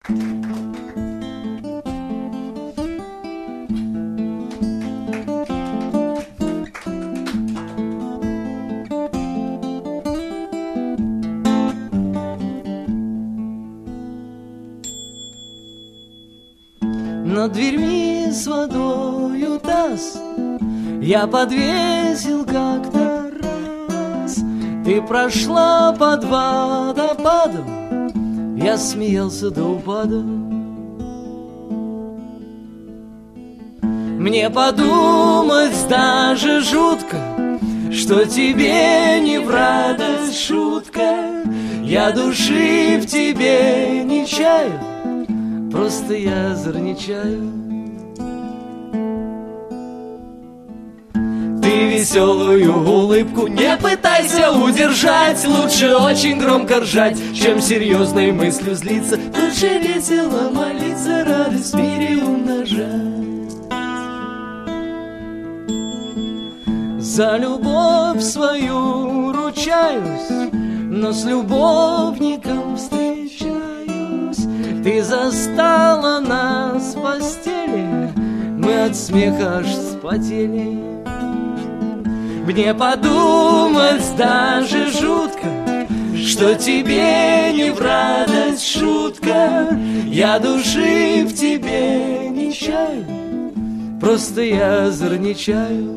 Над дверьми с водою таз я подвесил как-то раз. Ты прошла под водопадом, я смеялся до упада. Мне подумать даже жутко, что тебе не в радость шутка. Я души в тебе не чаю, просто я озорничаю. Ты веселую улыбку не пытайся удержать. Лучше очень громко ржать, чем серьезной мыслью злиться. Лучше весело молиться, радость в мире умножать. За любовь свою ручаюсь, но с любовником встречаюсь. Ты застала нас в постели, мы от смеха аж вспотели. Мне подумать даже жутко, что тебе не в радость шутка. Я души в тебе не чаю, просто я озорничаю.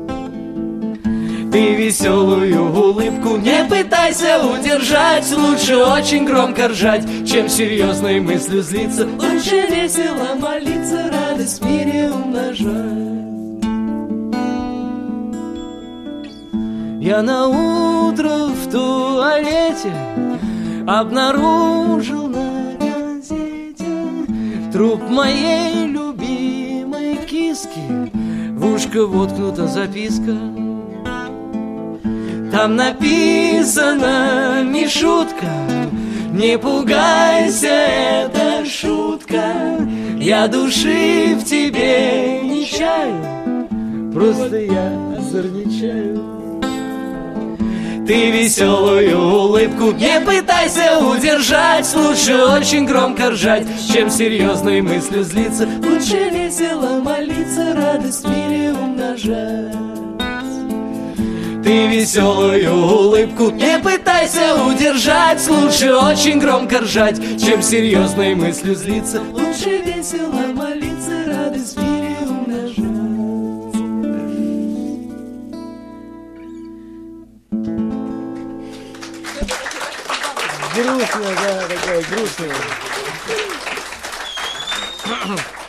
Ты веселую улыбку не пытайся удержать. Лучше очень громко ржать, чем серьезной мыслью злиться. Лучше весело молиться, радость в мире умножать. Я наутро в туалете обнаружил на газете труп моей любимой киски. В ушко воткнута записка. Там написано: Мишутка, не пугайся, это шутка. Я души в тебе не чаю, просто я озорничаю. Ты веселую улыбку не пытайся удержать. Лучше очень громко ржать, чем серьезной мыслью злиться. Лучше весело молиться, радость в мире умножать. Ты веселую улыбку не пытайся удержать. Лучше очень громко ржать, чем серьезной мыслью злиться. Лучше весело молиться, радость в мире умножать. Грустная, да, такая грустная.